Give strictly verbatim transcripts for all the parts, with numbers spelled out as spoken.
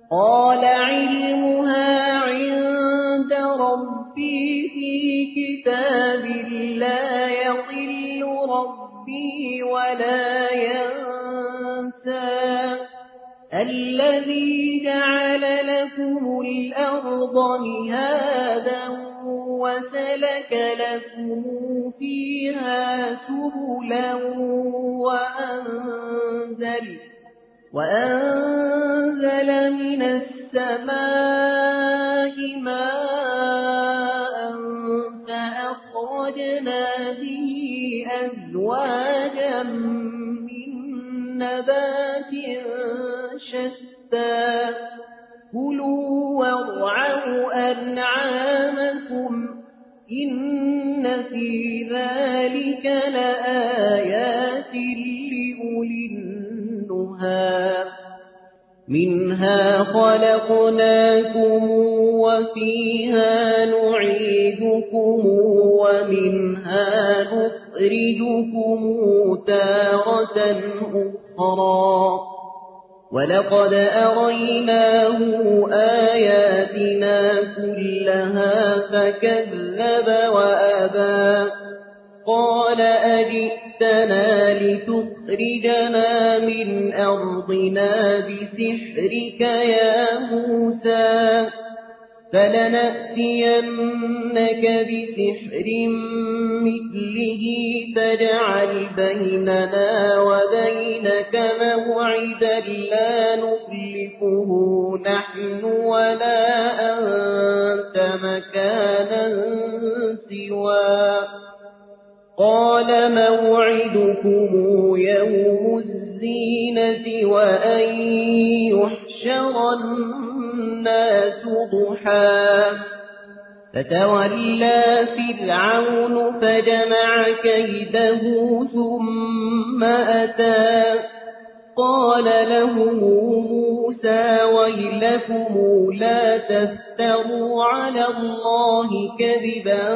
قال علمها عند ربي في كتاب لا يضل ربي ولا ينسى الذي جعل لكم الأرض مهادا وسلك لكم فيها سبلا وأنزل وأنزل من السماء ماء فأخرجنا به أزواجا من نبات شتى كلوا وارعوا أنعامكم إن في ذلك لآيات لأولي النهى منها خلقناكم وفيها نعيدكم ومنها نخرجكم تارة أخرى ولقد أريناه آياتنا كلها فكذب وأبى قال أجئتنا لتخرجنا من أرضنا بسحرك يا موسى فلنأتينك بسحر مثله فاجعل بيننا وبينك موعدا لا نخلفه نحن ولا أنت مكانا سوى قال موعدكم يوم الزينة وأن يحشر الناس ضحى فتولى فرعون فجمع كيده ثم أتى قال لهم موسى ويلكم لا تفتروا على الله كذبا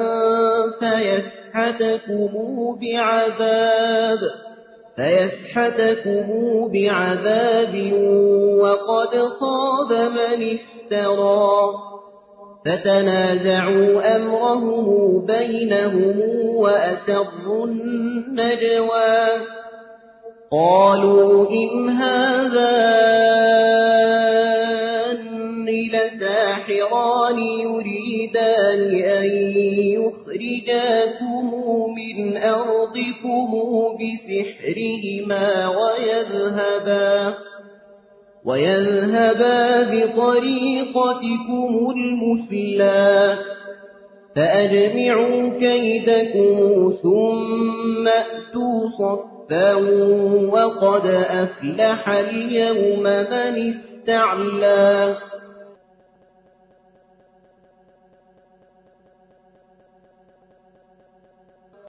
فيسحتكم بعذاب فيسحتكم بعذاب وقد خاب من افترى فتنازعوا أمرهم بينهم وأسروا النجوى قالوا إن هذان لساحران يريدان أن يخرجاكم من أرضكم بسحرهما ويذهبا ويذهبا بطريقتكم المثلى فأجمعوا كيدكم ثم أتوا صفا وقد أفلح اليوم من استعلى